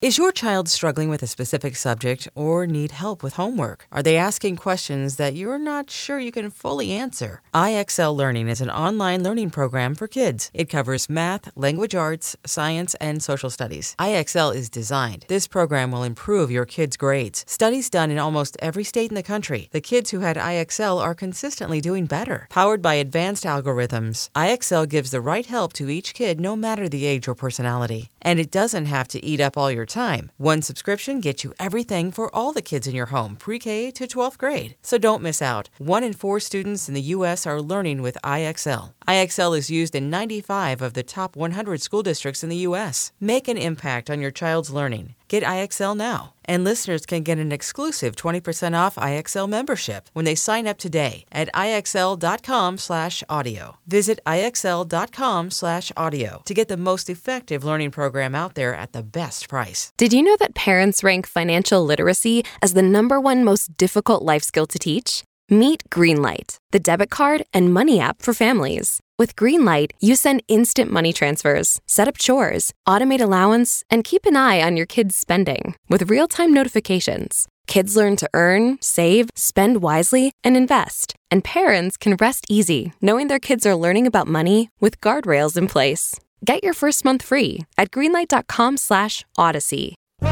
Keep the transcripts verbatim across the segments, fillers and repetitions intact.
Is your child struggling with a specific subject or need help with homework? Are they asking questions that you're not sure you can fully answer? I X L Learning is an online learning program for kids. It covers math, language arts, science, and social studies. I X L is designed. This program will improve your kids' grades. Studies done in almost every state in the country. The kids who had I X L are consistently doing better. Powered by advanced algorithms, I X L gives the right help to each kid no matter the age or personality. And it doesn't have to eat up all your time. One subscription gets you everything for all the kids in your home, pre-K to twelfth grade. So don't miss out. One in four students in the U S are learning with I X L. I X L is used in ninety-five of the top one hundred school districts in the U S. Make an impact on your child's learning. Get I X L now. And listeners can get an exclusive twenty percent off I X L membership when they sign up today at IXL.com slash audio. Visit IXL.com slash audio to get the most effective learning program out there at the best price. Did you know that parents rank financial literacy as the number one most difficult life skill to teach? Meet Greenlight, the debit card and money app for families. With Greenlight, you send instant money transfers, set up chores, automate allowance, and keep an eye on your kids' spending with real-time notifications. Kids learn to earn, save, spend wisely, and invest. And parents can rest easy knowing their kids are learning about money with guardrails in place. Get your first month free at greenlight.com slash odyssey.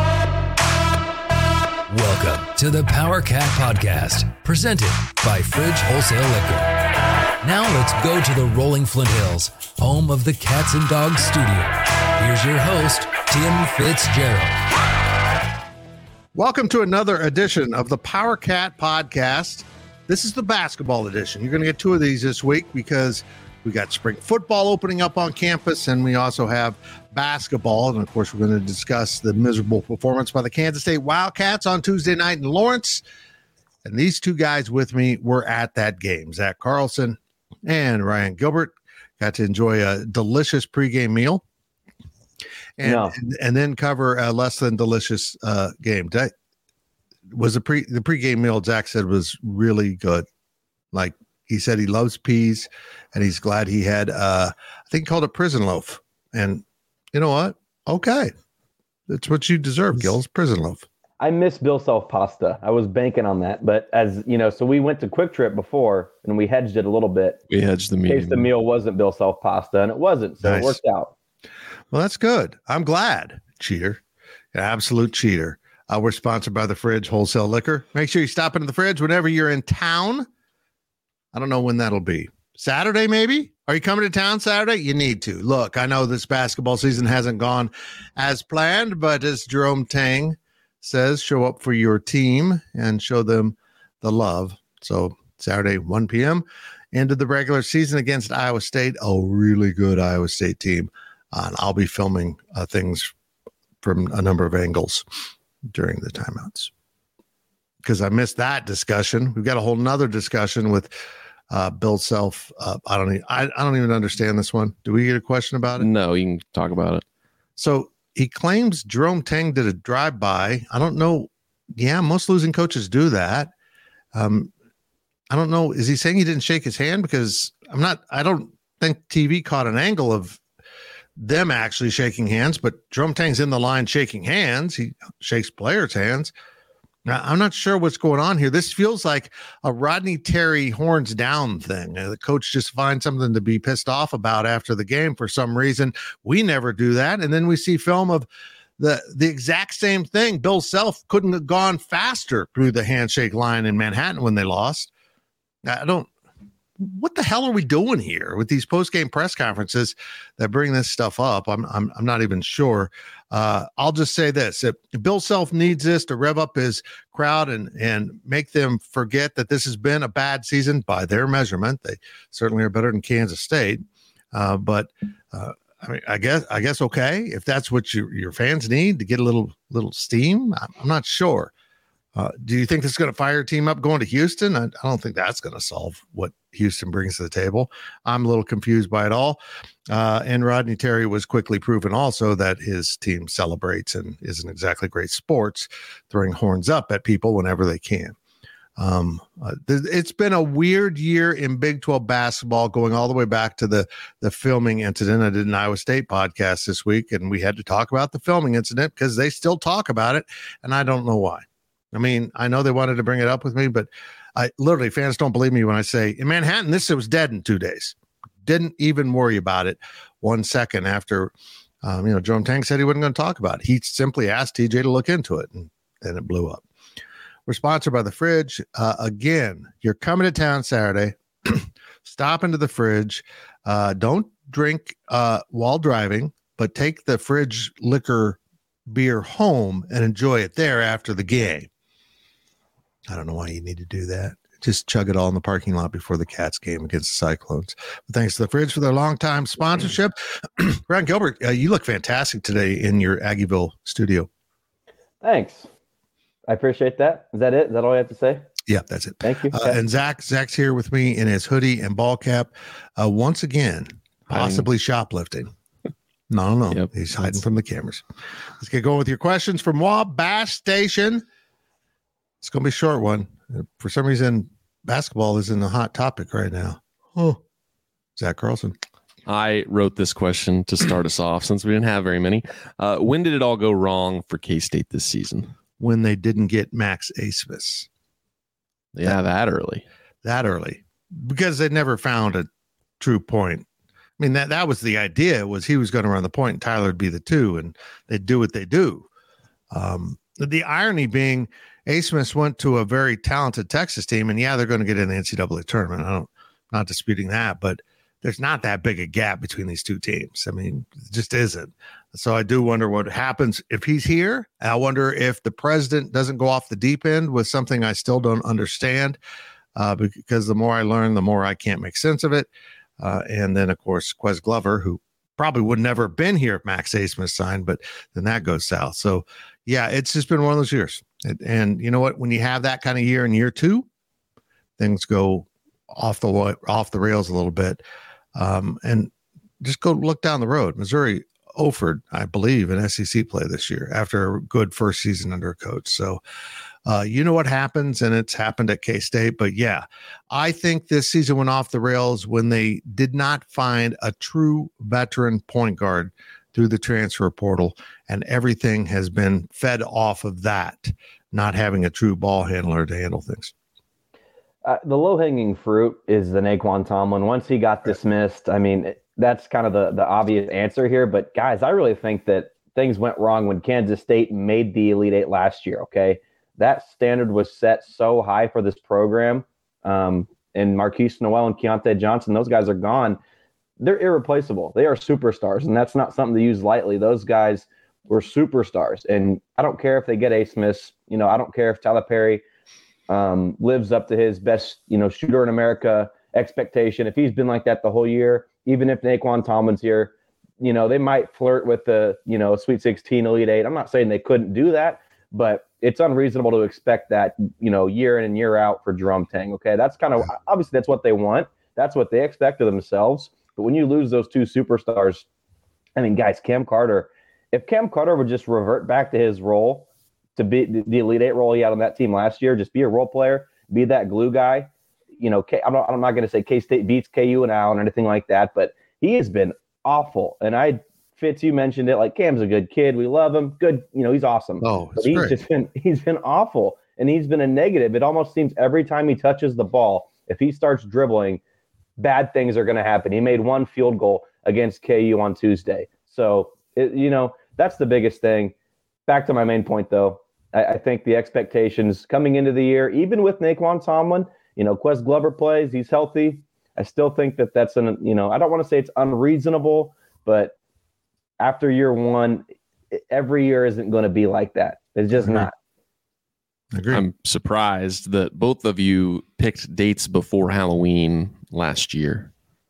Welcome to the Power Cat Podcast, presented by Fridge Wholesale Liquor. Now let's go to the rolling Flint Hills, home of the Cats and Dogs Studio. Here's your host, Tim Fitzgerald. Welcome to another edition of the Power Cat Podcast. This is the basketball edition. You're going to get two of these this week because we got spring football opening up on campus, and we also have basketball. And, of course, we're going to discuss the miserable performance by the Kansas State Wildcats on Tuesday night in Lawrence. And these two guys with me were at that game. Zach Carlson and Ryan Gilbert got to enjoy a delicious pregame meal and no. and, and then cover a less than delicious uh, game. That was the pre the pregame meal, Zach said, was really good. Like, he said he loves peas, and he's glad he had, uh, I think he called it prison loaf. And you know what? Okay. That's what you deserve, Gills, prison loaf. I miss Bill Self pasta. I was banking on that. But as you know, so we went to Quick Trip before, and we hedged it a little bit. We hedged the meal. In case the meal wasn't Bill Self pasta, and it wasn't. So nice. It worked out. Well, that's good. I'm glad. Cheater. An absolute cheater. Uh, we're sponsored by the Fridge Wholesale Liquor. Make sure you stop into the Fridge whenever you're in town. I don't know when that'll be. Saturday, maybe? Are you coming to town Saturday? You need to. Look, I know this basketball season hasn't gone as planned, but as Jerome Tang says, show up for your team and show them the love. So Saturday, one p.m., into the regular season against Iowa State, a really good Iowa State team. Uh, and I'll be filming uh, things from a number of angles during the timeouts. Because I missed that discussion. We've got a whole nother discussion with uh, Bill Self. Uh, I don't even, I, I don't even understand this one. Do we get a question about it? No, you can talk about it. So he claims Jerome Tang did a drive-by. I don't know. Yeah, most losing coaches do that. Um, I don't know. Is he saying he didn't shake his hand? Because I'm not, I don't think T V caught an angle of them actually shaking hands, but Jerome Tang's in the line shaking hands. He shakes players' hands. Now, I'm not sure what's going on here. This feels like a Rodney Terry horns down thing. The coach just finds something to be pissed off about after the game for some reason. We never do that. And then we see film of the, the exact same thing. Bill Self couldn't have gone faster through the handshake line in Manhattan when they lost. I don't, what the hell are we doing here with these post-game press conferences that bring this stuff up? I'm I'm, I'm not even sure. Uh, I'll just say this. If Bill Self needs this to rev up his crowd and, and make them forget that this has been a bad season by their measurement, they certainly are better than Kansas State. Uh, but uh, I mean, I guess, I guess, okay, if that's what you, your fans need to get a little, little steam, I'm, I'm not sure. Uh, do you think this is going to fire your team up going to Houston? I, I don't think that's going to solve what Houston brings to the table. I'm a little confused by it all. Uh, and Rodney Terry was quickly proven also that his team celebrates and isn't exactly great sports, throwing horns up at people whenever they can. Um, uh, th- it's been a weird year in Big twelve basketball, going all the way back to the the filming incident. I did an Iowa State podcast this week, and we had to talk about the filming incident because they still talk about it, and I don't know why. I mean, I know they wanted to bring it up with me, but I literally, fans don't believe me when I say in Manhattan, this was dead in two days. Didn't even worry about it one second after, um, you know, Jerome Tang said he wasn't going to talk about it. He simply asked T J to look into it, and then it blew up. We're sponsored by The Fridge. Uh, again, you're coming to town Saturday. Stop into The Fridge. Uh, don't drink uh, while driving, but take the Fridge liquor beer home and enjoy it there after the game. I don't know why you need to do that. Just chug it all in the parking lot before the Cats game against the Cyclones. But thanks to The Fridge for their longtime sponsorship. Brian Gilbert, uh, you look fantastic today in your Aggieville studio. Thanks. I appreciate that. Is that it? Is that all I have to say? Yeah, that's it. Thank you. Uh, and Zach, Zach's here with me in his hoodie and ball cap. Uh, once again, possibly shoplifting. No, no, no. Yep. He's hiding from the cameras. Let's get going with your questions from Wabash Station. It's going to be a short one. For some reason, basketball is in the hot topic right now. Oh, Zach Carlson. I wrote this question to start us off since we didn't have very many. Uh, when did it all go wrong for K-State this season? When they didn't get Max Abmas. Yeah, that, that early. That early. Because they never found a true point. I mean, that, that was the idea, was he was going to run the point and Tyler would be the two, and they'd do what they do. Um, the irony being, Abmas went to a very talented Texas team, and yeah, they're going to get in the N C double A tournament. I don't, not disputing that, but there's not that big a gap between these two teams. I mean, it just isn't. So I do wonder what happens if he's here. I wonder if the president doesn't go off the deep end with something I still don't understand, uh, because the more I learn, the more I can't make sense of it. Uh, and then, of course, Quez Glover, who probably would never have been here if Max Abmas signed, but then that goes south. So, yeah, it's just been one of those years. And, and you know what? When you have that kind of year in year two, things go off the off the rails a little bit. Um, and just go look down the road. Missouri offered, I believe, in S E C play this year after a good first season under a coach. So, uh, you know what happens, and it's happened at K-State. But, yeah, I think this season went off the rails when they did not find a true veteran point guard through the transfer portal, and everything has been fed off of that, not having a true ball handler to handle things. Uh, the low-hanging fruit is the Naquan Tomlin. Once he got dismissed, I mean, that's kind of the, the obvious answer here. But, guys, I really think that things went wrong when Kansas State made the Elite Eight last year, okay? That standard was set so high for this program. Um, and Marquise Noel and Keontae Johnson, those guys are gone. They're irreplaceable. They are superstars, and that's not something to use lightly. Those guys were superstars. And I don't care if they get Abmas. You know, I don't care if Tyler Perry um, lives up to his best, you know, shooter in America expectation. If he's been like that the whole year, even if Naquan Tomlin's here, you know, they might flirt with the, you know, Sweet sixteen, Elite Eight. I'm not saying they couldn't do that, but it's unreasonable to expect that, you know, year in and year out for Jerome Tang. Okay. That's kind of, obviously that's what they want. That's what they expect of themselves. But when you lose those two superstars, I mean, guys, Cam Carter, if Cam Carter would just revert back to his role, to be the Elite Eight role he had on that team last year, just be a role player, be that glue guy. You know, K, I'm not, I'm not going to say K-State beats K U and Allen or anything like that, but he has been awful. And I, Fitz, you mentioned it, like Cam's a good kid. We love him. Good. You know, he's awesome. Oh, but he's great. just been, he's been awful. And he's been a negative. It almost seems every time he touches the ball, if he starts dribbling, bad things are going to happen. He made one field goal against K U on Tuesday. So, it, you know, that's the biggest thing. Back to my main point, though. I, I think the expectations coming into the year, even with Naquan Tomlin, you know, Quez Glover plays, he's healthy. I still think that that's an, you know, I don't want to say it's unreasonable, but after year one, every year isn't going to be like that. It's just Agreed. not. Agreed. I'm surprised that both of you picked dates before Halloween last year.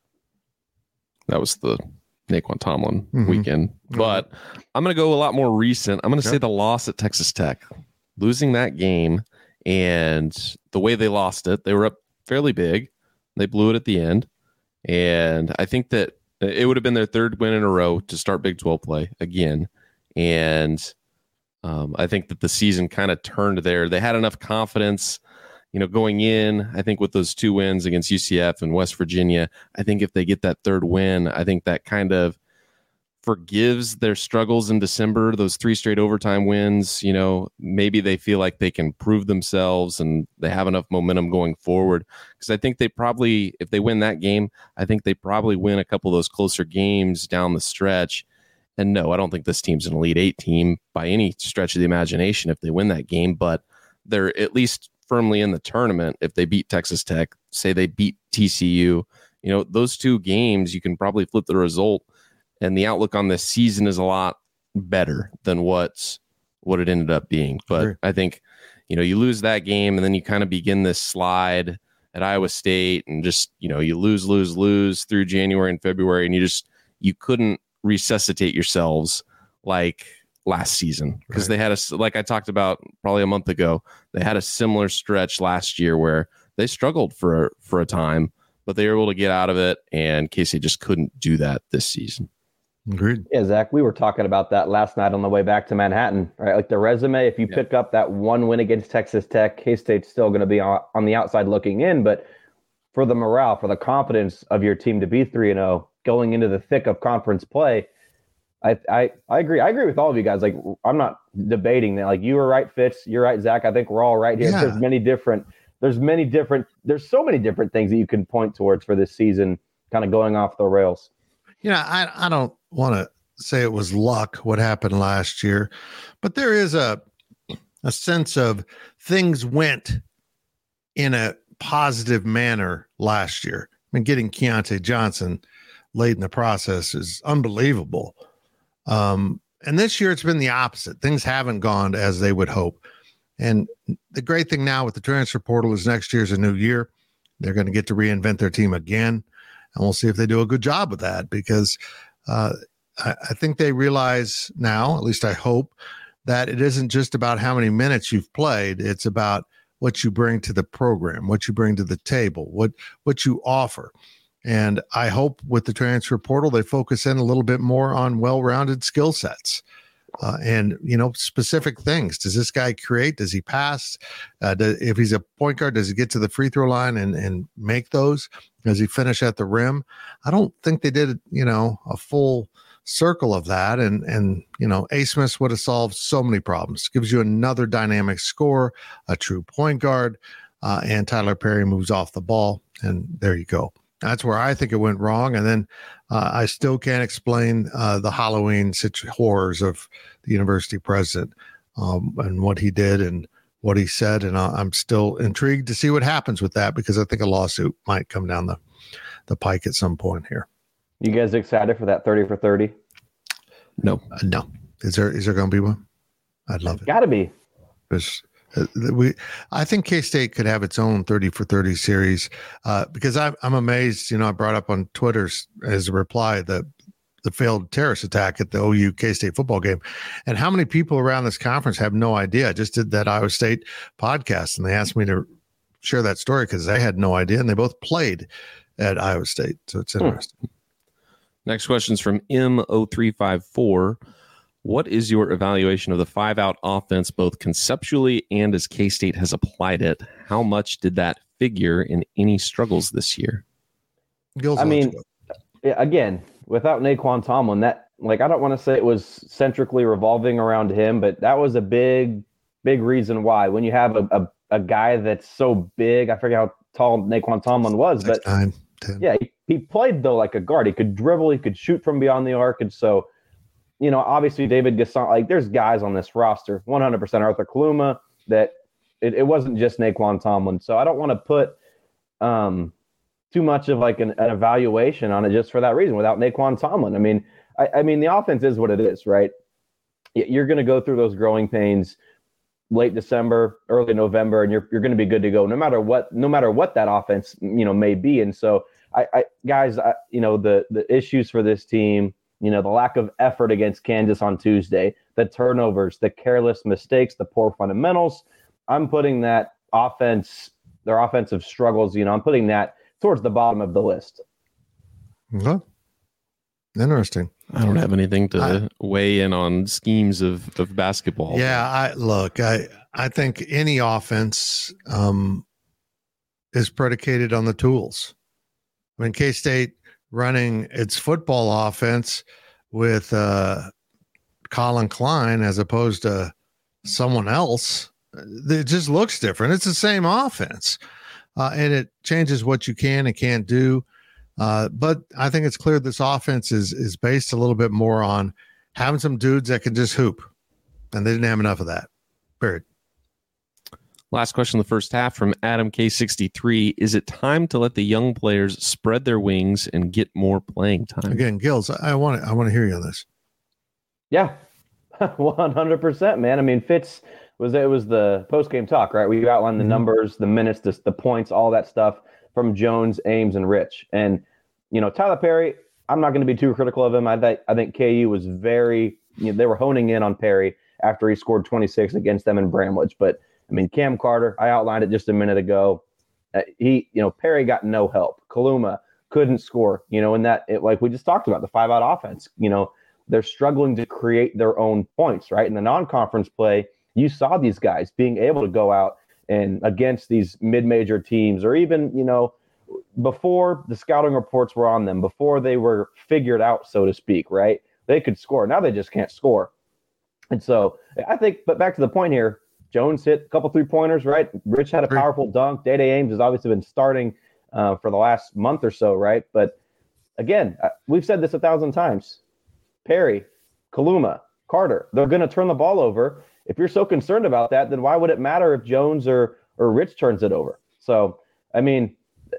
That was the Naquan Tomlin Mm-hmm. weekend. Mm-hmm. But I'm going to go a lot more recent. I'm going to Yep. say the loss at Texas Tech. Losing that game and the way they lost it, they were up fairly big. They blew it at the end. And I think that it would have been their third win in a row to start Big twelve play again. And um, I think that the season kind of turned there. They had enough confidence you know, going in, I think with those two wins against U C F and West Virginia, I think if they get that third win, I think that kind of forgives their struggles in December, those three straight overtime wins. You know, maybe they feel like they can prove themselves and they have enough momentum going forward. Because I think they probably, if they win that game, I think they probably win a couple of those closer games down the stretch. And no, I don't think this team's an Elite Eight team by any stretch of the imagination if they win that game, but they're at least firmly in the tournament if they beat Texas Tech, say they beat T C U. You know, those two games, you can probably flip the result, and the outlook on this season is a lot better than what's what it ended up being. But sure. I think, you know, you lose that game and then you kind of begin this slide at Iowa State and just, you know, you lose, lose, lose through January and February, and you just, you couldn't resuscitate yourselves like last season because right. they had a, like I talked about probably a month ago, they had a similar stretch last year where they struggled for, for a time, but they were able to get out of it, and K-State just couldn't do that this season. Agreed. Yeah, Zach, we were talking about that last night on the way back to Manhattan, right? Like the resume, if you yeah. pick up that one win against Texas Tech, K-State's still going to be on, on the outside looking in, but for the morale, for the confidence of your team to be three and oh going into the thick of conference play, I, I I agree. I agree with all of you guys. Like, I'm not debating that. Like, you were right, Fitz. You're right, Zach. I think we're all right here. Yeah. There's many different, there's many different, there's so many different things that you can point towards for this season kind of going off the rails. You know, I, I don't want to say it was luck what happened last year, but there is a a sense of things went in a positive manner last year. I mean, getting Keontae Johnson late in the process is unbelievable. Um, and this year it's been the opposite. Things haven't gone as they would hope. And the great thing now with the transfer portal is next year's a new year. They're going to get to reinvent their team again. And we'll see if they do a good job with that, because uh, I, I think they realize now, at least I hope, that it isn't just about how many minutes you've played. It's about what you bring to the program, what you bring to the table, what what you offer. And I hope with the transfer portal, they focus in a little bit more on well-rounded skill sets uh, and, you know, specific things. Does this guy create? Does he pass? Uh, does, if he's a point guard, does he get to the free throw line and, and make those? Does he finish at the rim? I don't think they did, you know, a full circle of that. And, and you know, A. Smith would have solved so many problems. Gives you another dynamic scorer, a true point guard, uh, and Tyler Perry moves off the ball, and there you go. That's where I think it went wrong. And then uh, I still can't explain uh, the Halloween situ- horrors of the university president um, and what he did and what he said. And I'm still intrigued to see what happens with that, because I think a lawsuit might come down the, the pike at some point here. You guys excited for that thirty for thirty? No. Uh, no. Is there is there going to be one? I'd love it. Got to be. Because uh, we, I think K-State could have its own thirty for thirty series uh, because I, I'm amazed. You know, I brought up on Twitter as a reply the the failed terrorist attack at the O U K-State football game, and how many people around this conference have no idea. I just did that Iowa State podcast, and they asked me to share that story because they had no idea, and they both played at Iowa State, so it's interesting. Hmm. Next question is from M zero three five four. What is your evaluation of the five-out offense, both conceptually and as K-State has applied it? How much did that figure in any struggles this year? Gil's I mean, again, without Naquan Tomlin, that, like, I don't want to say it was centrically revolving around him, but that was a big, big reason why. When you have a, a, a guy that's so big, I forget how tall Naquan Tomlin was, but nine, ten. Yeah, he, he played, though, like a guard. He could dribble, he could shoot from beyond the arc, and so, you know, obviously David Gasson, like there's guys on this roster, one hundred percent Arthur Kaluma, that it, it wasn't just Naquan Tomlin. So I don't want to put um, too much of like an, an evaluation on it just for that reason without Naquan Tomlin. I mean, I, I mean, the offense is what it is, right? You're going to go through those growing pains late December, early November, and you're you're going to be good to go no matter what, no matter what that offense, you know, may be. And so I, I guys, I, you know, the the issues for this team, you know, the lack of effort against Kansas on Tuesday, the turnovers, the careless mistakes, the poor fundamentals. I'm putting that offense, their offensive struggles, you know, I'm putting that towards the bottom of the list. Okay. Interesting. I don't have anything to I, weigh in on schemes of, of basketball. Yeah, I look, I, I think any offense, um, is predicated on the tools. I mean, K-State running its football offense with uh, Colin Klein as opposed to someone else, it just looks different. It's the same offense, uh, and it changes what you can and can't do. Uh, but I think it's clear this offense is is based a little bit more on having some dudes that can just hoop, and they didn't have enough of that. Period. Last question of the first half from Adam K sixty-three. Is it time to let the young players spread their wings and get more playing time? Again, Gills, I want to I want to hear you on this. Yeah, one hundred percent, man. I mean, Fitz was it was the post game talk, right? We outlined the mm-hmm. numbers, the minutes, the, the points, all that stuff from Jones, Ames, and Rich. And you know, Tyler Perry, I'm not going to be too critical of him. I think I think K U was very, you know, they were honing in on Perry after he scored twenty-six against them in Bramlage, but I mean, Cam Carter, I outlined it just a minute ago. Uh, he, you know, Perry got no help. Kaluma couldn't score, you know, and that, it, like we just talked about, the five-out offense, you know, they're struggling to create their own points, right? In the non-conference play, you saw these guys being able to go out and against these mid-major teams, or even, you know, before the scouting reports were on them, before they were figured out, so to speak, right? They could score. Now they just can't score. And so I think, but back to the point here, Jones hit a couple three-pointers, right? Rich had a powerful dunk. Day-Day Ames has obviously been starting uh, for the last month or so, right? But again, uh, we've said this a thousand times. Perry, Kaluma, Carter, they're going to turn the ball over. If you're so concerned about that, then why would it matter if Jones or or Rich turns it over? So, I mean,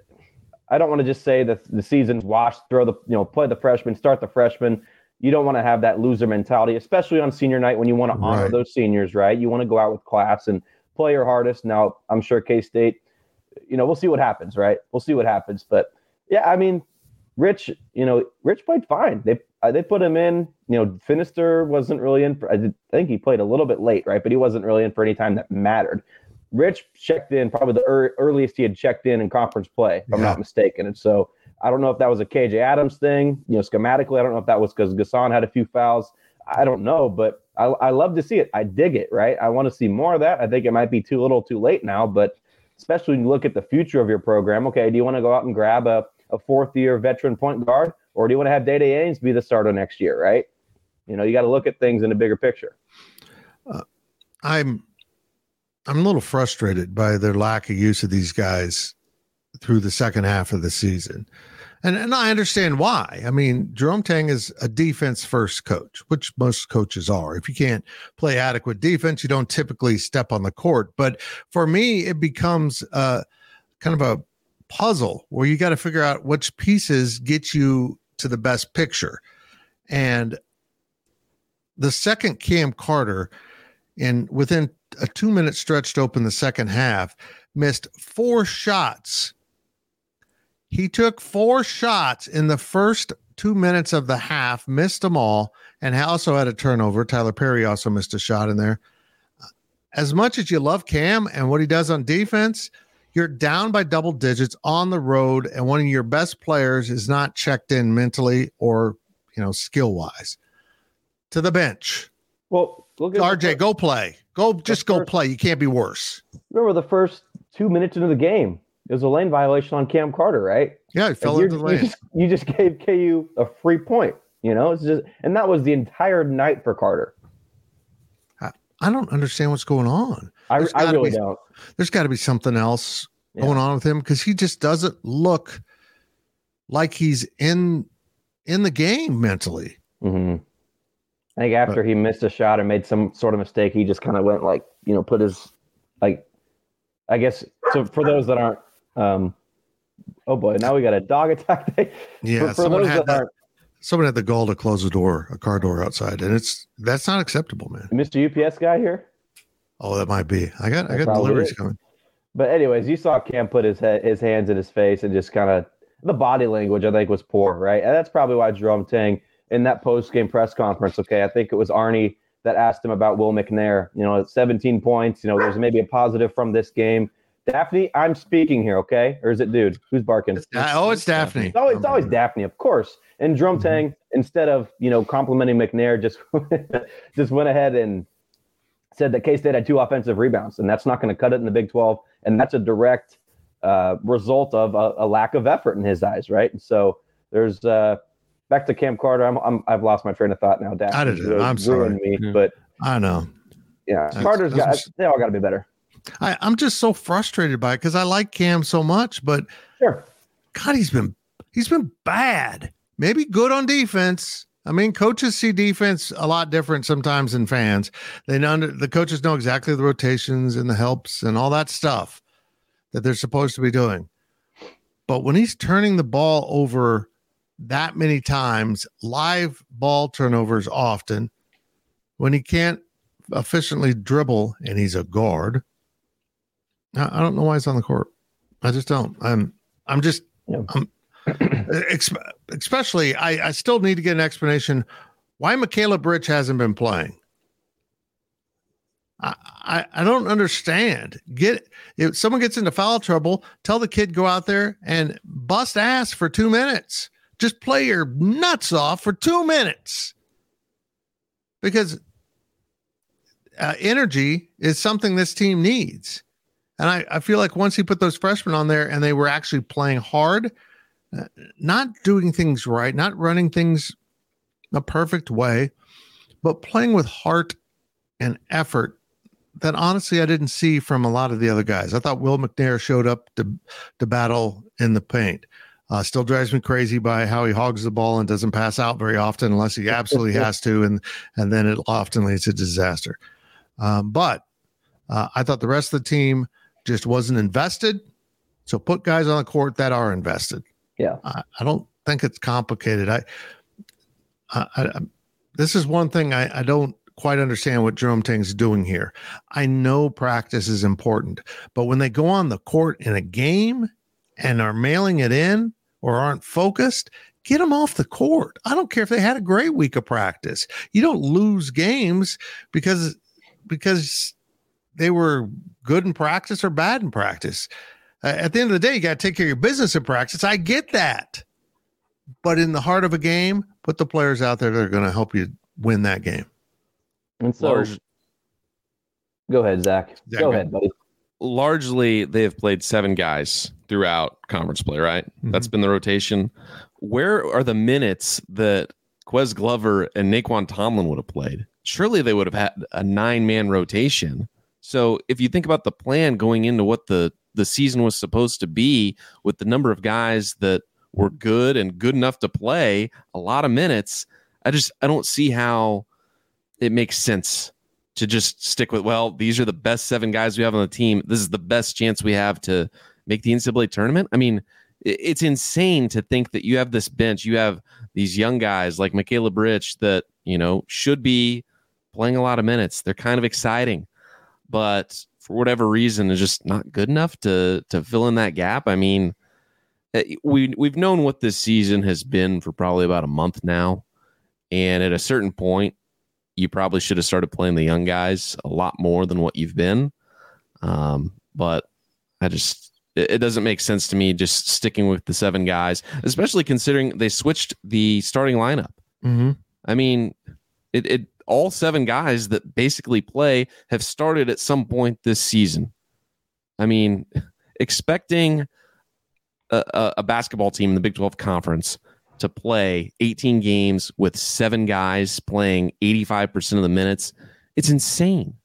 I don't want to just say that the season's washed, throw the, you know, play the freshman, start the freshman. You don't want to have that loser mentality, especially on senior night when you want to honor right. those seniors, right? You want to go out with class and play your hardest. Now, I'm sure K-State, you know, we'll see what happens, right? We'll see what happens. But, yeah, I mean, Rich, you know, Rich played fine. They uh, they put him in. You know, Finister wasn't really in. For, I did, think he played a little bit late, right? But he wasn't really in for any time that mattered. Rich checked in probably the er- earliest he had checked in in conference play, if yeah. I'm not mistaken. And so I don't know if that was a K J Adams thing, you know, schematically. I don't know if that was because Gasson had a few fouls. I don't know, but I, I love to see it. I dig it, right? I want to see more of that. I think it might be too little too late now, but especially when you look at the future of your program. Okay, do you want to go out and grab a, a fourth-year veteran point guard, or do you want to have Day-Day Ames be the starter next year, right? You know, you got to look at things in a bigger picture. Uh, I'm I'm a little frustrated by their lack of use of these guys through the second half of the season. And, and I understand why. I mean, Jerome Tang is a defense-first coach, which most coaches are. If you can't play adequate defense, you don't typically step on the court. But for me, it becomes uh, kind of a puzzle where you got to figure out which pieces get you to the best picture. And the second Cam Carter, in within a two-minute stretch to open the second half, missed four shots. He took four shots in the first two minutes of the half, missed them all, and also had a turnover. Tyler Perry also missed a shot in there. As much as you love Cam and what he does on defense, you're down by double digits on the road, and one of your best players is not checked in mentally or, you know, skill-wise. To the bench. Well, look at R J, first, go play. Go, just go first, play. You can't be worse. Remember the first two minutes into the game, it was a lane violation on Cam Carter, right? Yeah, he fell like into the lane. You just, you just gave K U a free point, you know? It's just, and that was the entire night for Carter. I, I don't understand what's going on. I, I really be, don't. There's got to be something else yeah. going on with him, because he just doesn't look like he's in in the game mentally. Mm-hmm. I think after but, he missed a shot or made some sort of mistake, he just kind of went like, you know, put his, like, I guess, so for those that aren't, um, oh boy, now we got a dog attack day. Yeah, for, for those that, that aren't, someone had the gall to close a door, a car door outside, and it's that's not acceptable, man. Mister U P S guy here? Oh, that might be. I got, that I got deliveries is. coming. But anyways, you saw Cam put his head, his hands in his face and just kind of, the body language I think was poor, right? And that's probably why Jerome Tang, in that post-game press conference, okay, I think it was Arnie that asked him about Will McNair. You know, seventeen points. You know, there's maybe a positive from this game. Daphne, I'm speaking here, okay? Or is it dude? Who's barking? It's, oh, it's Daphne. It's always, it's always Daphne, of course. And Jerome mm-hmm. Tang, instead of, you know, complimenting McNair, just just went ahead and said that K-State had two offensive rebounds, and that's not going to cut it in the Big twelve. And that's a direct uh, result of a, a lack of effort in his eyes, right? And so there's uh, back to Cam Carter. I'm, I'm I've lost my train of thought now. Dak, I didn't. I'm sorry. Me, Yeah. But I know. yeah, That's- Carter's got. that's- They all got to be better. I, I'm just so frustrated by it because I like Cam so much, but Sure. God, he's been he's been bad. Maybe good on defense. I mean, coaches see defense a lot different sometimes than fans. They know the coaches know exactly the rotations and the helps and all that stuff that they're supposed to be doing. But when he's turning the ball over that many times, live ball turnovers often, when he can't efficiently dribble and he's a guard, I, I don't know why he's on the court. I just don't. I'm I'm just Yeah. I'm ex- especially I, I still need to get an explanation why Michaela Rich hasn't been playing. I, I I don't understand. Get if someone gets into foul trouble, tell the kid go out there and bust ass for two minutes. Just play your nuts off for two minutes. Because uh, energy is something this team needs. And I, I feel like once he put those freshmen on there and they were actually playing hard, uh, not doing things right, not running things a perfect way, but playing with heart and effort that honestly I didn't see from a lot of the other guys. I thought Will McNair showed up to, to battle in the paint. Uh, still drives me crazy by how he hogs the ball and doesn't pass out very often unless he absolutely has to, and and then it often leads to disaster. Um, but uh, I thought the rest of the team just wasn't invested. So put guys on the court that are invested. Yeah. I, I don't think it's complicated. I, I, I this is one thing I, I don't quite understand what Jerome Tang's doing here. I know practice is important, but when they go on the court in a game and are mailing it in or aren't focused, get them off the court. I don't care if they had a great week of practice. You don't lose games because because they were good in practice or bad in practice. Uh, at the end of the day, you got to take care of your business in practice. I get that. But in the heart of a game, put the players out there that are going to help you win that game. And so, Large- go ahead, Zach. Zach, go go ahead, buddy. Largely, they have played seven guys throughout conference play, right? Mm-hmm. That's been the rotation. Where are the minutes that Quez Glover and Naquan Tomlin would have played? Surely they would have had a nine-man rotation. So if you think about the plan going into what the, the season was supposed to be with the number of guys that were good and good enough to play a lot of minutes, I just I don't see how it makes sense to just stick with, well, these are the best seven guys we have on the team. This is the best chance we have to make the N C double A tournament. I mean, it's insane to think that you have this bench. You have these young guys like Michaela Rich that, you know, should be playing a lot of minutes. They're kind of exciting, but for whatever reason, it's just not good enough to to fill in that gap. I mean, we we've known what this season has been for probably about a month now, and at a certain point, you probably should have started playing the young guys a lot more than what you've been. Um, but I just it, it doesn't make sense to me just sticking with the seven guys, especially considering they switched the starting lineup. Mm-hmm. I mean, it, it all seven guys that basically play have started at some point this season. I mean, expecting a, a, a basketball team in the Big twelve Conference to play eighteen games with seven guys playing eighty-five percent of the minutes, it's insane.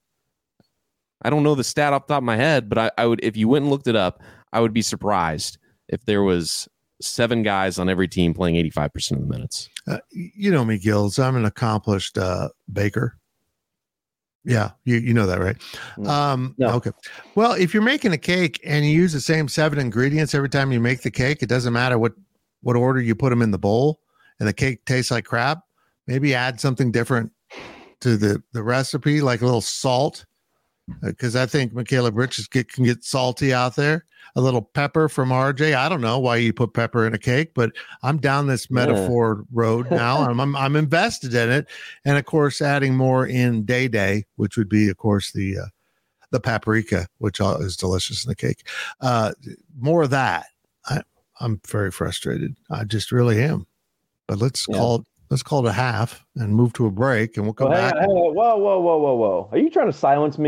I don't know the stat off the top of my head, but I, I would, if you went and looked it up, I would be surprised if there was seven guys on every team playing eighty-five percent of the minutes. Uh, you know me, Gills. I'm an accomplished uh, baker. Yeah, you you know that, right? Um, No. Okay. Well, if you're making a cake and you use the same seven ingredients every time you make the cake, it doesn't matter what what order you put them in the bowl, and the cake tastes like crap. Maybe add something different to the the recipe, like a little salt, because I think Michaela Rich get, can get salty out there. A little pepper from R J. I don't know why you put pepper in a cake, but I'm down this metaphor road now. I'm, I'm I'm invested in it, and of course, adding more in Day Day, which would be, of course, the uh, the paprika, which is delicious in the cake. Uh, more of that. I, I'm very frustrated. I just really am. But let's Yeah. call it. Let's call it a half and move to a break, and we'll come Oh, hang back. on, hang on. Whoa, whoa, whoa, whoa, whoa. Are you trying to silence me?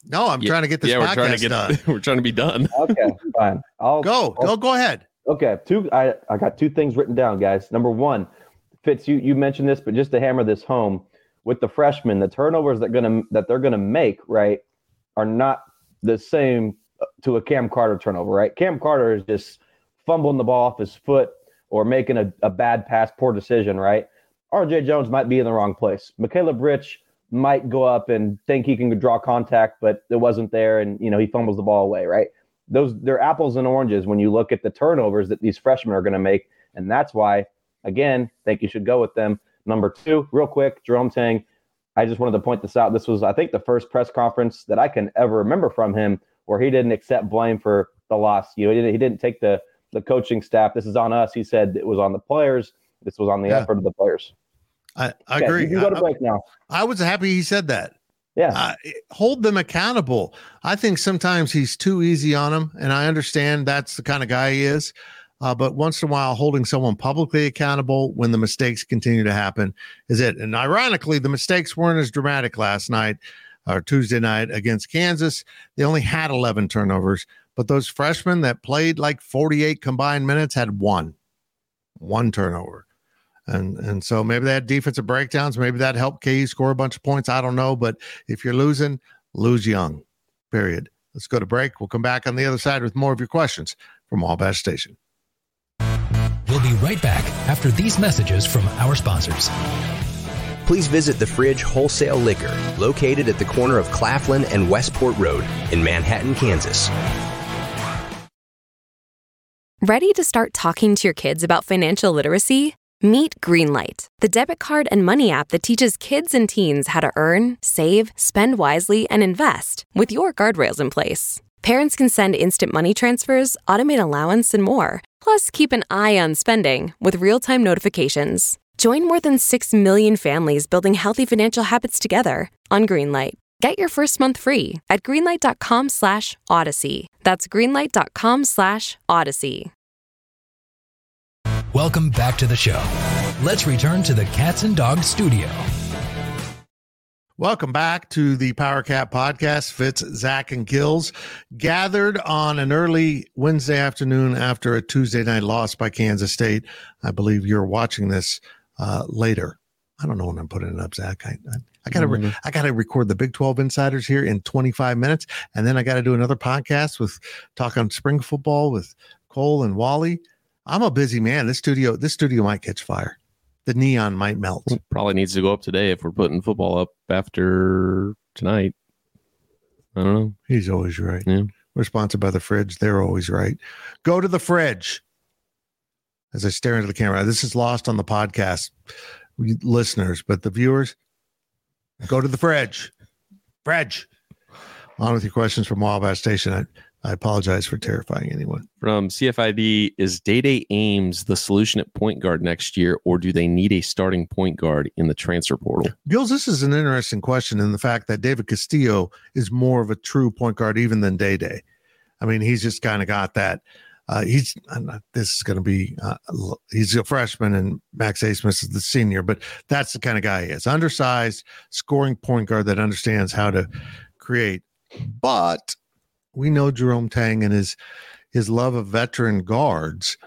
No, I'm Yeah, trying to get this yeah, we're trying to podcast get done. we're trying to be done. Okay, fine. I'll Go, I'll, go, go ahead. Okay, two. I, I got two things written down, guys. Number one, Fitz, you, you mentioned this, but just to hammer this home, with the freshmen, the turnovers that gonna that they're gonna make, right, are not the same to a Cam Carter turnover, right? Cam Carter is just fumbling the ball off his foot or making a, a bad pass, poor decision, right? R J Jones might be in the wrong place. Caleb Rich might go up and think he can draw contact, but it wasn't there, and you know he fumbles the ball away, right? Those they're apples and oranges when you look at the turnovers that these freshmen are going to make, and that's why, again, think you should go with them. Number two, real quick, Jerome Tang. I just wanted to point this out. This was, I think, the first press conference that I can ever remember from him where he didn't accept blame for the loss. You know, he didn't, he didn't take the the coaching staff. This is on us. He said it was on the players. This was on the Yeah. effort of the players. I, I Okay, agree. you can go to I- break now. I was happy he said that. Yeah. Uh, hold them accountable. I think sometimes he's too easy on them, and I understand that's the kind of guy he is. Uh, but once in a while, holding someone publicly accountable when the mistakes continue to happen is it. And ironically, the mistakes weren't as dramatic last night or Tuesday night against Kansas. They only had eleven turnovers, but those freshmen that played like forty-eight combined minutes had one, one turnover. And and so maybe they had defensive breakdowns. Maybe that helped K U score a bunch of points. I don't know. But if you're losing, lose young, period. Let's go to break. We'll come back on the other side with more of your questions from Wabash Station. We'll be right back after these messages from our sponsors. Please visit The Fridge Wholesale Liquor, located at the corner of Claflin and Westport Road in Manhattan, Kansas. Ready to start talking to your kids about financial literacy? Meet Greenlight, the debit card and money app that teaches kids and teens how to earn, save, spend wisely, and invest with your guardrails in place. Parents can send instant money transfers, automate allowance, and more. Plus, keep an eye on spending with real-time notifications. Join more than six million families building healthy financial habits together on Greenlight. Get your first month free at greenlight.com slash odyssey. That's greenlight.com slash odyssey. Welcome back to the show. Let's return to the Cats and Dogs studio. Welcome back to the Power Cat Podcast. Fitz, Zach, and Gills gathered on an early Wednesday afternoon after a Tuesday night loss by Kansas State. I believe you're watching this uh, later. I don't know when I'm putting it up, Zach. I, I, I gotta re- I gotta record the Big twelve Insiders here in twenty-five minutes, and then I got to do another podcast with talk on spring football with Cole and Wally. I'm a busy man. This studio, this studio might catch fire. The neon might melt. Probably needs to go up today if we're putting football up after tonight. I don't know. He's always right. Yeah. We're sponsored by The Fridge. They're always right. Go to The Fridge. As I stare into the camera, this is lost on the podcast listeners, but the viewers, go to The Fridge. Fridge. On with your questions from Wabash Station. I, I apologize for terrifying anyone. From C F I D, is Day-Day Ames the solution at point guard next year, or do they need a starting point guard in the transfer portal? Gills, this is an interesting question in the fact that David Castillo is more of a true point guard even than Day-Day. I mean, he's just kind of got that. Uh, he's not, this is going to be, uh, he's a freshman and Max Asmus is the senior, but that's the kind of guy he is. Undersized, scoring point guard that understands how to create. But we know Jerome Tang and his his love of veteran guards.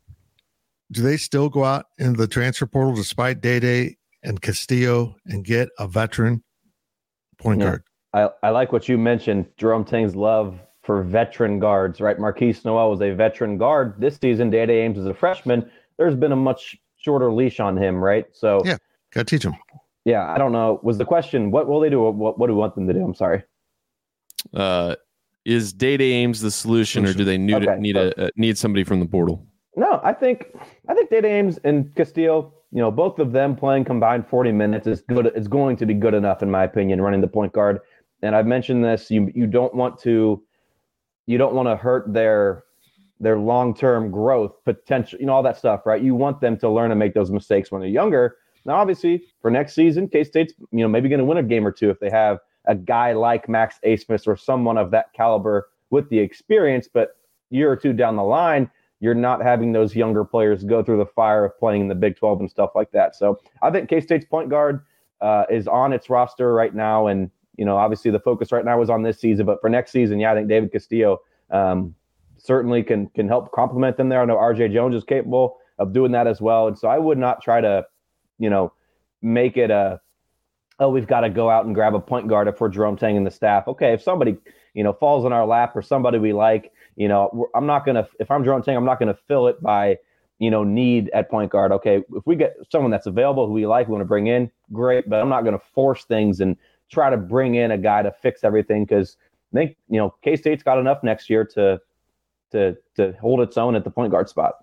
Do they still go out in the transfer portal despite Day-Day and Castillo and get a veteran point Yeah. guard? I, I like what you mentioned, Jerome Tang's love for veteran guards, right? Marquise Noel was a veteran guard this season. Day-Day Ames is a freshman. There's been a much shorter leash on him, right? So, Yeah. Got to teach him. yeah, I don't know. Was the question, what will they do? What, what do we want them to do? I'm sorry. Uh, is Day-Day Ames the solution, or do they need, Okay. need a uh, need somebody from the portal? No, I think I think Day-Day Ames and Castillo, you know, both of them playing combined forty minutes is good. It's going to be good enough, in my opinion, running the point guard. And I've mentioned this. You you don't want to you don't want to hurt their their long-term growth potential, you know, all that stuff, right? You want them to learn and make those mistakes when they're younger. Now, obviously, for next season, K-State's, you know, maybe going to win a game or two if they have a guy like Max Asmus or someone of that caliber with the experience. But a year or two down the line, you're not having those younger players go through the fire of playing in the Big twelve and stuff like that. So I think K-State's point guard uh, is on its roster right now, and you know, obviously the focus right now was on this season, but for next season, yeah, I think David Castillo um, certainly can can help complement them there. I know R J Jones is capable of doing that as well. And so I would not try to, you know, make it a, oh, we've got to go out and grab a point guard if we're Jerome Tang and the staff. Okay, if somebody, you know, falls in our lap or somebody we like, you know, I'm not going to, if I'm Jerome Tang, I'm not going to fill it by, you know, need at point guard. Okay, if we get someone that's available who we like, we want to bring in, great, but I'm not going to force things and try to bring in a guy to fix everything, because I think, you know, K-State's got enough next year to to to hold its own at the point guard spot.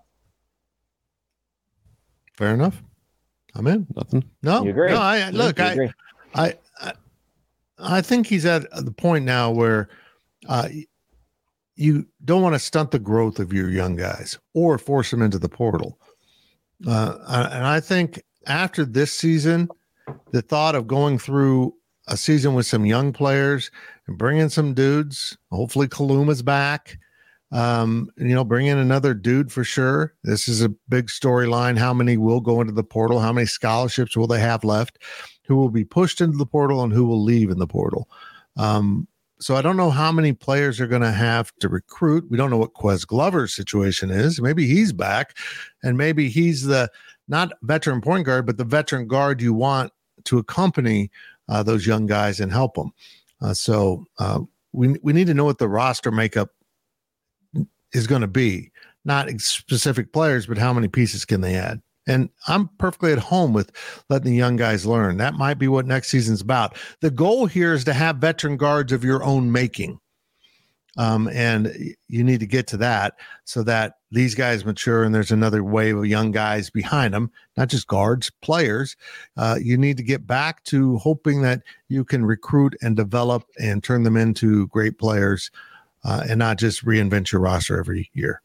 Fair enough. I'm in. Nothing. No, you agree? No, I look, I, I, I, I think he's at the point now where uh, you don't want to stunt the growth of your young guys or force them into the portal. Uh, and I think after this season, the thought of going through a season with some young players and bringing some dudes, hopefully Kaluma's back, um, you know, bring in another dude for sure. This is a big storyline. How many will go into the portal? How many scholarships will they have left? Who will be pushed into the portal and who will leave in the portal? Um, so I don't know how many players are going to have to recruit. We don't know what Quez Glover's situation is. Maybe he's back, and maybe he's the not veteran point guard, but the veteran guard you want to accompany uh, those young guys and help them. Uh, so uh, we we need to know what the roster makeup is going to be, not specific players, but how many pieces can they add? And I'm perfectly at home with letting the young guys learn. That might be what next season's about. The goal here is to have veteran guards of your own making. Um, and you need to get to that so that these guys mature and there's another wave of young guys behind them, not just guards, players. Uh, you need to get back to hoping that you can recruit and develop and turn them into great players, uh, and not just reinvent your roster every year.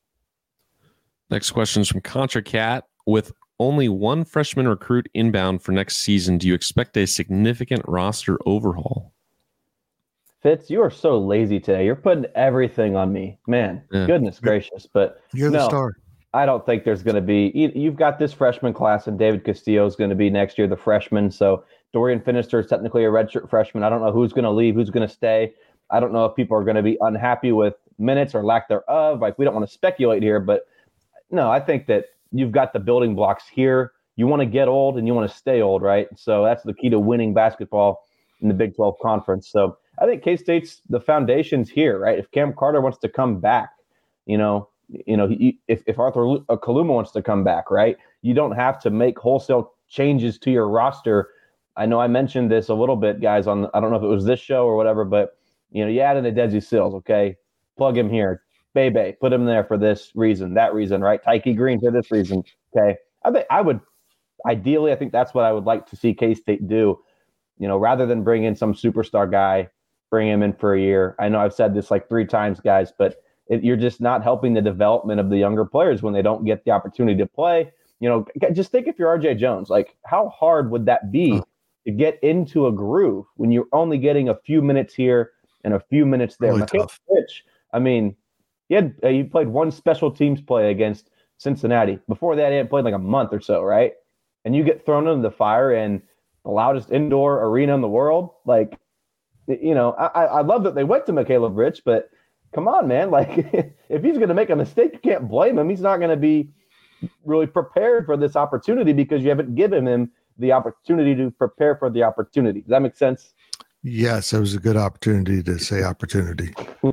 Next question is from Contra Cat. With only one freshman recruit inbound for next season, do you expect a significant roster overhaul? Fitz, you are so lazy today. You're putting everything on me, man. Yeah. Goodness gracious! But you're no, the star. I don't think there's going to be. You've got this freshman class, and David Castillo is going to be next year the freshman. So Dorian Finister is technically a redshirt freshman. I don't know who's going to leave, who's going to stay. I don't know if people are going to be unhappy with minutes or lack thereof. Like, we don't want to speculate here, but no, I think that you've got the building blocks here. You want to get old and you want to stay old, right? So that's the key to winning basketball in the Big twelve Conference. So I think K-State's, the foundation's here, right? If Cam Carter wants to come back, you know, you know, he, if, if Arthur Kaluma wants to come back, right? You don't have to make wholesale changes to your roster. I know I mentioned this a little bit, guys, on, I don't know if it was this show or whatever, but, you know, you added a Desi Sills, okay? Plug him here. Bebe, put him there for this reason, that reason, right? Tyke Green for this reason, okay? I think I would, ideally, I think that's what I would like to see K-State do, you know, rather than bring in some superstar guy, bring him in for a year. I know I've said this like three times, guys, but it, you're just not helping the development of the younger players when they don't get the opportunity to play. You know, just think if you're R J Jones, like how hard would that be to get into a groove when you're only getting a few minutes here and a few minutes there? Really tough. Pitch, I mean, he had uh, he played one special teams play against Cincinnati. Before that, he had played like a month or so, right? And you get thrown into the fire in the loudest indoor arena in the world. Like, you know, I, I love that they went to Michaela Rich, but come on, man. Like, if he's going to make a mistake, you can't blame him. He's not going to be really prepared for this opportunity because you haven't given him the opportunity to prepare for the opportunity. Does that make sense? Yes, it was a good opportunity to say opportunity.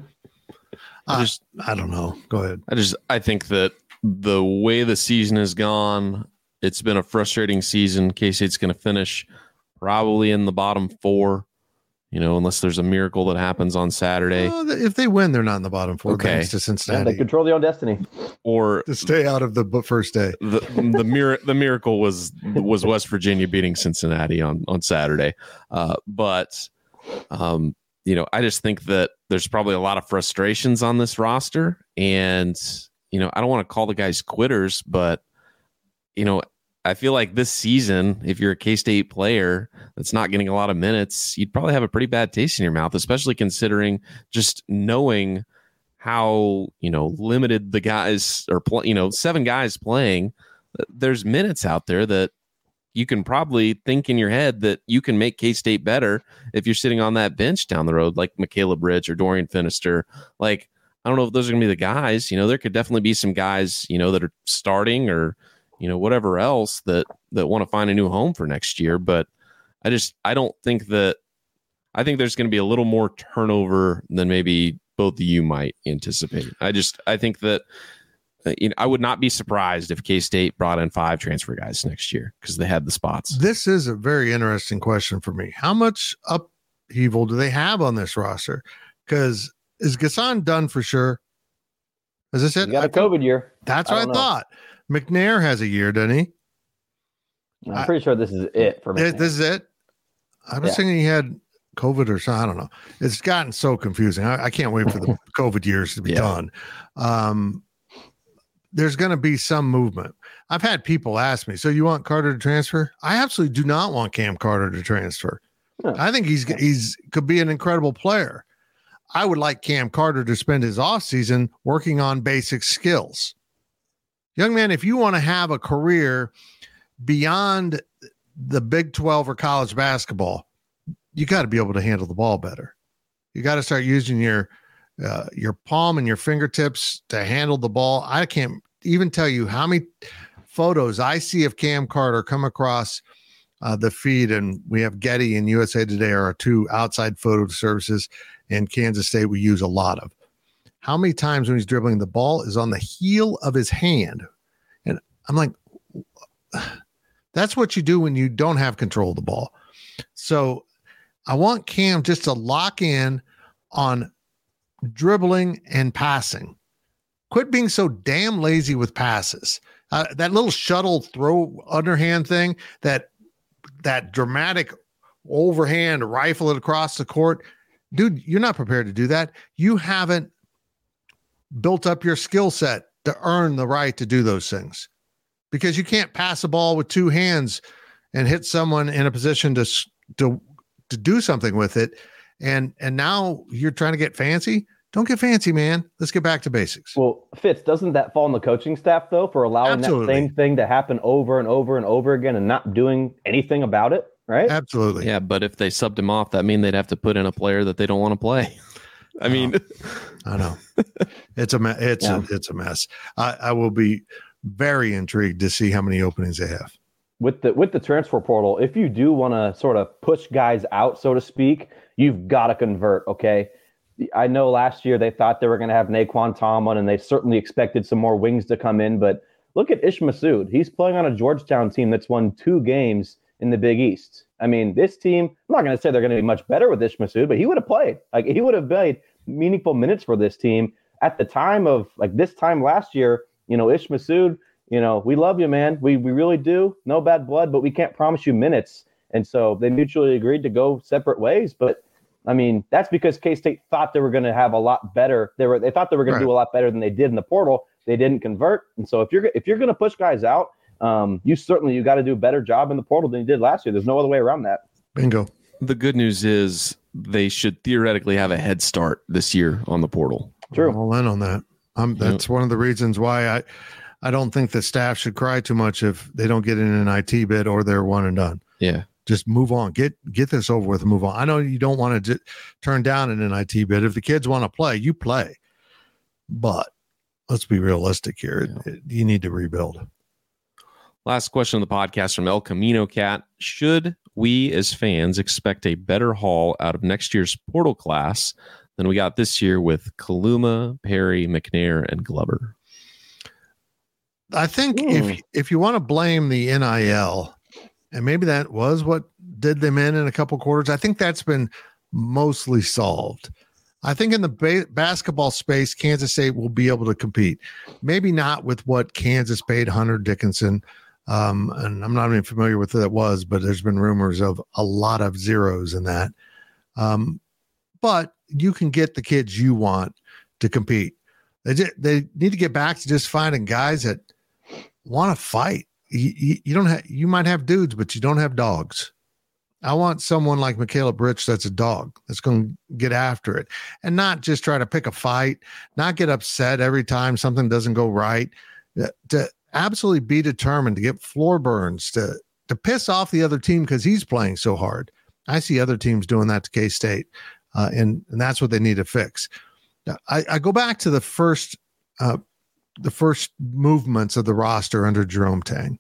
I just, I, I don't know. Go ahead. I just, I think that the way the season has gone, it's been a frustrating season. K-State's going to finish probably in the bottom four, you know, unless there's a miracle that happens on Saturday. Well, if they win, they're not in the bottom four. Okay. Thanks to Cincinnati. Yeah, they control their own destiny. Or to stay out of the first day. The the, mir- the miracle was was West Virginia beating Cincinnati on, on Saturday. Uh, but, um, you know, I just think that there's probably a lot of frustrations on this roster. And, you know, I don't want to call the guys quitters, but, you know, I feel like this season, if you're a K-State player that's not getting a lot of minutes, you'd probably have a pretty bad taste in your mouth, especially considering just knowing how, you know, limited the guys are, pl- you know, seven guys playing. There's minutes out there that you can probably think in your head that you can make K-State better if you're sitting on that bench down the road, like Michaela Bridge or Dorian Finister. Like, I don't know if those are going to be the guys. You know, there could definitely be some guys, you know, that are starting or, you know, whatever else that that want to find a new home for next year. But I just, I don't think that, I think there's going to be a little more turnover than maybe both of you might anticipate. I just, I think that, uh, you know, I would not be surprised if K-State brought in five transfer guys next year because they had the spots. This is a very interesting question for me. How much upheaval do they have on this roster? Because is Gasson done for sure? Is this it? He got a COVID year. That's what I, I thought. McNair has a year, doesn't he? I'm pretty I, sure this is it for me. This is it? I was yeah. thinking he had COVID or something. I don't know. It's gotten so confusing. I, I can't wait for the COVID years to be yeah. done. Um, there's going to be some movement. I've had people ask me, so you want Carter to transfer? I absolutely do not want Cam Carter to transfer. Huh. I think he's he's could be an incredible player. I would like Cam Carter to spend his offseason working on basic skills. Young man, if you want to have a career beyond the Big twelve or college basketball, you got to be able to handle the ball better. You got to start using your uh, your palm and your fingertips to handle the ball. I can't even tell you how many photos I see of Cam Carter come across uh, the feed, and we have Getty and U S A Today are our two outside photo services. And Kansas State we use a lot of. How many times when he's dribbling, the ball is on the heel of his hand? And I'm like, that's what you do when you don't have control of the ball. So I want Cam just to lock in on dribbling and passing. Quit being so damn lazy with passes. Uh, that little shuttle throw underhand thing, that that dramatic overhand rifle it across the court. Dude, you're not prepared to do that. You haven't built up your skill set to earn the right to do those things, because you can't pass a ball with two hands and hit someone in a position to to to do something with it. And and now you're trying to get fancy. Don't get fancy, man. Let's get back to basics. Well, Fitz, doesn't that fall on the coaching staff though, for allowing Absolutely. that same thing to happen over and over and over again and not doing anything about it? Right? Absolutely. Yeah, but if they subbed him off, that mean they'd have to put in a player that they don't want to play. I mean, I know it's a me- it's yeah. a, it's a mess. I, I will be very intrigued to see how many openings they have with the with the transfer portal. If you do want to sort of push guys out, so to speak, you've got to convert. Okay, I know last year they thought they were going to have Naquan Tomlin, and they certainly expected some more wings to come in. But look at Ish Massoud. He's playing on a Georgetown team that's won two games in the Big East. I mean, this team, I'm not going to say they're going to be much better with Ish Massoud, but he would have played. Like, he would have played meaningful minutes for this team at the time of, like, this time last year. You know, Ish Massoud, you know, we love you, man. We we really do. No bad blood, but we can't promise you minutes. And so they mutually agreed to go separate ways. But, I mean, that's because K-State thought they were going to have a lot better. They were they thought they were going right. to do a lot better than they did in the portal. They didn't convert. And so if you're if you're going to push guys out, Um, you certainly, you got to do a better job in the portal than you did last year. There's no other way around that. Bingo. The good news is they should theoretically have a head start this year on the portal. True. I'm all in on that. Um, that's yeah. one of the reasons why I, I don't think the staff should cry too much if they don't get in an I T bid or they're one and done. Yeah. Just move on. Get get this over with and move on. I know you don't want to j- turn down an I T bid. If the kids want to play, you play. But let's be realistic here. Yeah. It, it, you need to rebuild. Last question of the podcast from El Camino Cat. Should we as fans expect a better haul out of next year's portal class than we got this year with Kaluma, Perry, McNair, and Glover? I think mm. if if you want to blame the N I L, and maybe that was what did them in in a couple quarters, I think that's been mostly solved. I think in the ba- basketball space, Kansas State will be able to compete. Maybe not with what Kansas paid Hunter Dickinson. Um, and I'm not even familiar with who that was, but there's been rumors of a lot of zeros in that. Um, but you can get the kids you want to compete. They just, they need to get back to just finding guys that want to fight. You, you, you don't have, you might have dudes, but you don't have dogs. I want someone like Michaela Bridge that's a dog, that's going to get after it and not just try to pick a fight, not get upset every time something doesn't go right. To absolutely be determined, to get floor burns, to to piss off the other team because he's playing so hard. I see other teams doing that to K-State, uh, and, and that's what they need to fix. I, I go back to the first uh, the first movements of the roster under Jerome Tang.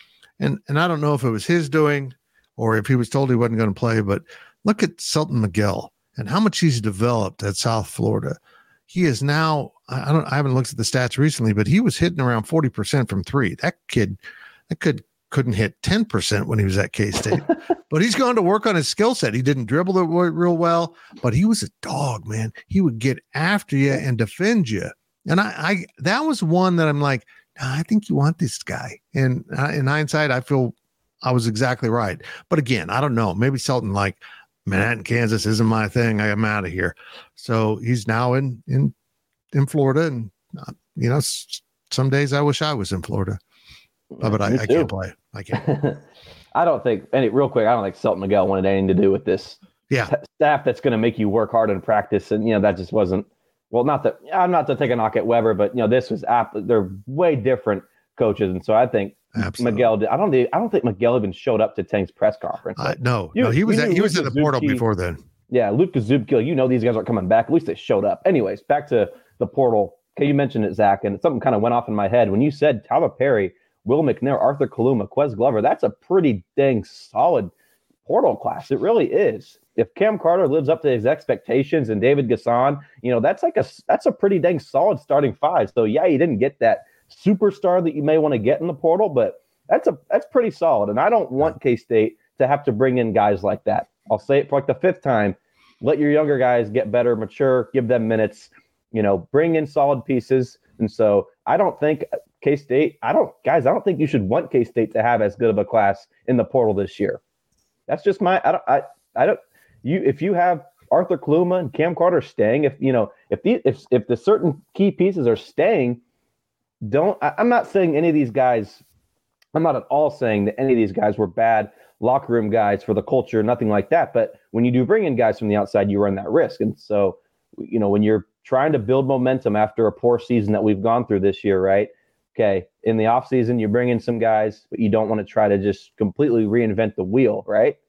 And and I don't know if it was his doing or if he was told he wasn't going to play, but look at Selton Miguel and how much he's developed at South Florida. He is now, I don't, I haven't looked at the stats recently, but he was hitting around forty percent from three. That kid, that kid couldn't hit ten percent when he was at K-State, but he's gone to work on his skill set. He didn't dribble it real well, but he was a dog, man. He would get after you and defend you. And I, I that was one that I'm like, nah, I think you want this guy. And uh, in hindsight, I feel I was exactly right. But again, I don't know. Maybe Selton like, Manhattan, Kansas isn't my thing. I am out of here. So he's now in in in Florida, and uh, you know, s- some days I wish I was in Florida, uh, but I, I can't play. I can't. I don't think. Any real quick, I don't think Selton Miguel wanted anything to do with this. Yeah, t- staff that's going to make you work hard in practice, and you know that just wasn't. Well, not that I'm not to take a knock at Weber, but you know this was app. They're way different coaches, and so I think Absolutely. Miguel. Did, I don't. I don't think Miguel even showed up to Tang's press conference. Uh, no, you, no, he was at, he was in the portal before then. Yeah, Luka Zubkil. You know these guys aren't coming back. At least they showed up. Anyways, back to the portal. Okay, you mentioned it, Zach, and something kind of went off in my head when you said Tyler Perry, Will McNair, Arthur Kaluma, Quez Glover. That's a pretty dang solid portal class. It really is. If Cam Carter lives up to his expectations and David Gasson, you know, that's like a that's a pretty dang solid starting five. So yeah, you didn't get that superstar that you may want to get in the portal, but that's a that's pretty solid. And I don't want K-State to have to bring in guys like that. I'll say it for like the fifth time. Let your younger guys get better, mature, give them minutes, you know, bring in solid pieces. And so I don't think K-State, I don't guys, I don't think you should want K-State to have as good of a class in the portal this year. That's just my I don't I I don't You, if you have Arthur Kaluma and Cam Carter staying, if you know, if the if if the certain key pieces are staying, don't. I, I'm not saying any of these guys. I'm not at all saying that any of these guys were bad locker room guys for the culture, nothing like that. But when you do bring in guys from the outside, you run that risk. And so, you know, when you're trying to build momentum after a poor season that we've gone through this year, right? Okay, in the offseason, you bring in some guys, but you don't want to try to just completely reinvent the wheel, right?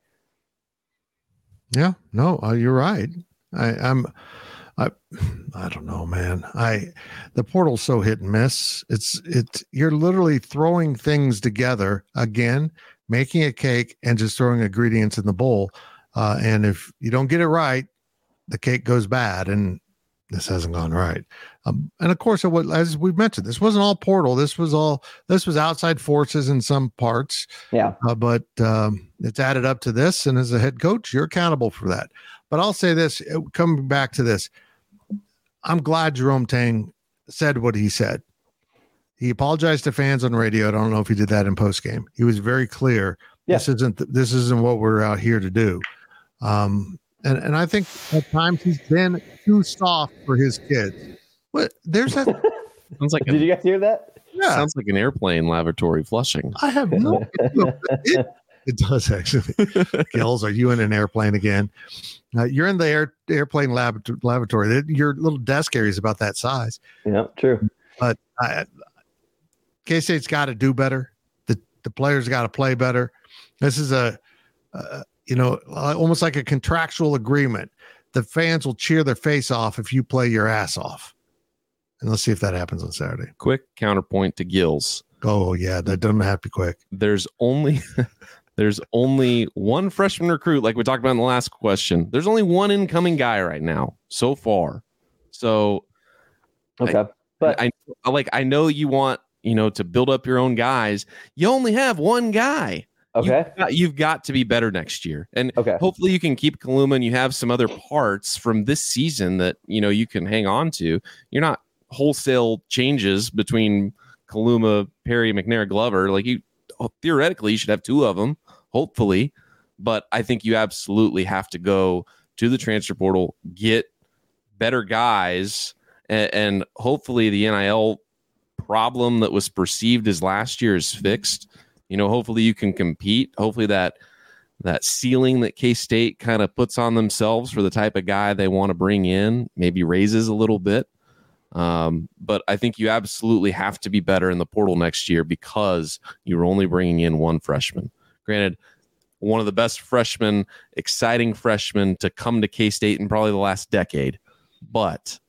Yeah, no, uh, you're right. I, I'm, I, I don't know, man. I, the portal's so hit and miss. It's, it's, you're literally throwing things together again, making a cake and just throwing ingredients in the bowl. Uh, and if you don't get it right, the cake goes bad. And this hasn't gone right. Um, and of course, it was, as we've mentioned, this wasn't all portal. This was all, this was outside forces in some parts. Yeah. Uh, but um, it's added up to this. And as a head coach, you're accountable for that. But I'll say this, coming back to this, I'm glad Jerome Tang said what he said. He apologized to fans on radio. I don't know if he did that in post game. He was very clear. Yeah. This isn't, this isn't what we're out here to do. Um, And and I think at times he's been too soft for his kids. What there's that sounds like did a, you guys hear that? Yeah. Sounds like an airplane lavatory flushing. I have no idea. It, it does actually. Gills, are you in an airplane again? Uh, you're in the air airplane lab, lavatory. Your little desk area is about that size. Yeah, true. But I, K-State's got to do better. The the players got to play better. This is a. Uh, you know, almost like a contractual agreement. The fans will cheer their face off if you play your ass off. And let's see if that happens on Saturday. Quick counterpoint to Gills. Oh, yeah, that doesn't have to be quick. There's only there's only one freshman recruit, like we talked about in the last question. There's only one incoming guy right now so far. So, okay, I, but I, I like I know you want you know to build up your own guys. You only have one guy. Okay. You've got, you've got to be better next year. And okay. hopefully you can keep Kaluma and you have some other parts from this season that, you know, you can hang on to. You're not wholesale changes between Kaluma, Perry, McNair, Glover. Like you, theoretically, you should have two of them, hopefully. But I think you absolutely have to go to the transfer portal, get better guys, and, and hopefully the N I L problem that was perceived as last year is fixed. You know, hopefully you can compete. Hopefully that that ceiling that K-State kind of puts on themselves for the type of guy they want to bring in maybe raises a little bit. Um, but I think you absolutely have to be better in the portal next year because you're only bringing in one freshman. Granted, one of the best freshmen, exciting freshmen to come to K-State in probably the last decade. But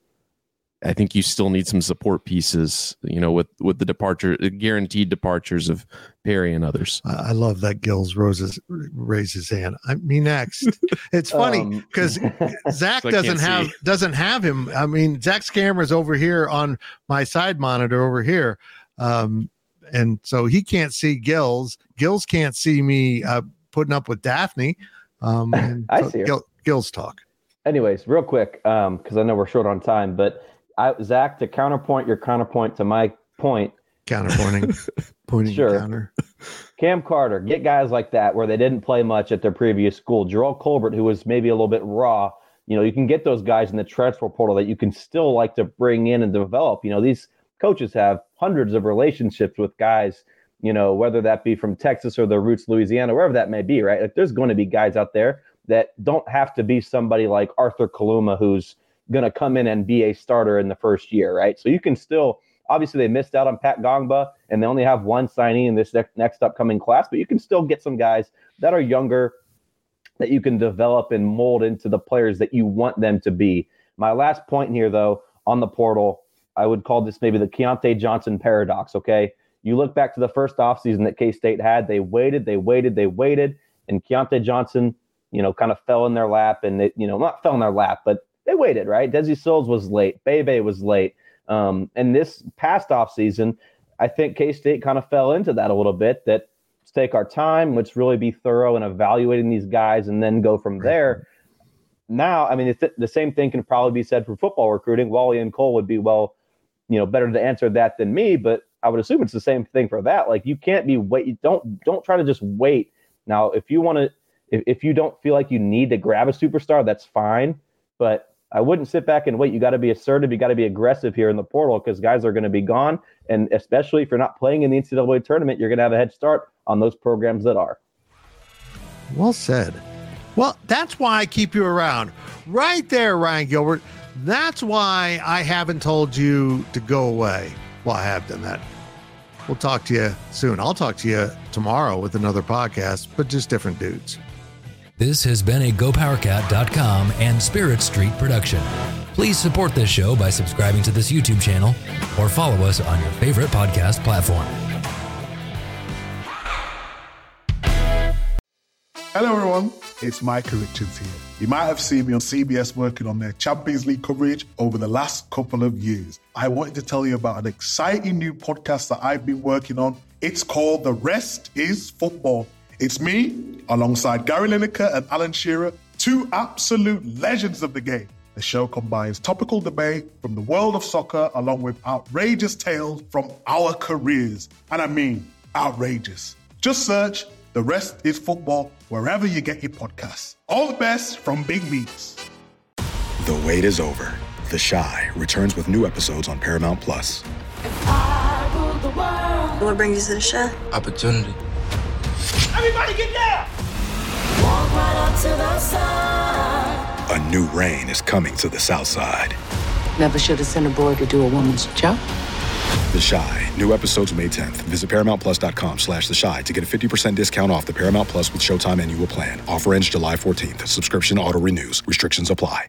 I think you still need some support pieces, you know, with, with the departure, guaranteed departures of Perry and others. I love that Gills roses raise his hand. I mean, next. It's funny because um, Zach so doesn't have see. doesn't have him. I mean, Zach's camera's over here on my side monitor over here, um, and so he can't see Gills. Gills can't see me uh, putting up with Daphne. Um, and I so see her. Gil, Gills talk. Anyways, real quick, because um, I know we're short on time, but. I, Zach, to counterpoint your counterpoint to my point. Counterpointing. Pointing sure. Counter. Cam Carter, get guys like that where they didn't play much at their previous school. Jerrell Colbert, who was maybe a little bit raw. You know, you can get those guys in the transfer portal that you can still like to bring in and develop. You know, these coaches have hundreds of relationships with guys, you know, whether that be from Texas or their roots, Louisiana, wherever that may be, right? Like, there's going to be guys out there that don't have to be somebody like Arthur Kaluma, who's going to come in and be a starter in the first year, right? So you can still, obviously they missed out on Pat Gongba and they only have one signee in this next, next upcoming class, but you can still get some guys that are younger that you can develop and mold into the players that you want them to be. My last point here, though, on the portal, I would call this maybe the Keontae Johnson paradox, okay? You look back to the first offseason that K-State had, they waited, they waited, they waited, and Keontae Johnson, you know, kind of fell in their lap, and it, you know, not fell in their lap, but they waited, right? Desi Sills was late. Bebe was late. Um, and this past offseason, I think K-State kind of fell into that a little bit, that let's take our time, let's really be thorough in evaluating these guys and then go from there. Now, I mean, it's, the same thing can probably be said for football recruiting. Wally and Cole would be, well, you know, better to answer that than me, but I would assume it's the same thing for that. Like, you can't be wait. Don't, don't try to just wait. Now, if you want to, if, if you don't feel like you need to grab a superstar, that's fine. But I wouldn't sit back and wait. You got to be assertive. You got to be aggressive here in the portal because guys are going to be gone. And especially if you're not playing in the N C double A tournament, you're going to have a head start on those programs that are. Well said. Well, that's why I keep you around. Right there, Ryan Gilbert. That's why I haven't told you to go away. Well, I have done that. We'll talk to you soon. I'll talk to you tomorrow with another podcast, but just different dudes. This has been a Go Power Cat dot com and Spirit Street production. Please support this show by subscribing to this YouTube channel or follow us on your favorite podcast platform. Hello everyone, it's Micah Richards here. You might have seen me on C B S working on their Champions League coverage over the last couple of years. I wanted to tell you about an exciting new podcast that I've been working on. It's called The Rest is Football. It's me, alongside Gary Lineker and Alan Shearer, two absolute legends of the game. The show combines topical debate from the world of soccer along with outrageous tales from our careers. And I mean, outrageous. Just search The Rest is Football wherever you get your podcasts. All the best from Big Meats. The wait is over. The Chi returns with new episodes on Paramount Plus. What brings you to the Chi? Opportunity. Everybody get down! Walk right up to the side. A new reign is coming to the South Side. Never should have sent a boy to do a woman's job. The Chi. New episodes May tenth. Visit ParamountPlus.com slash The Chi to get a fifty percent discount off the Paramount Plus with Showtime annual plan. Offer ends July fourteenth. Subscription auto-renews. Restrictions apply.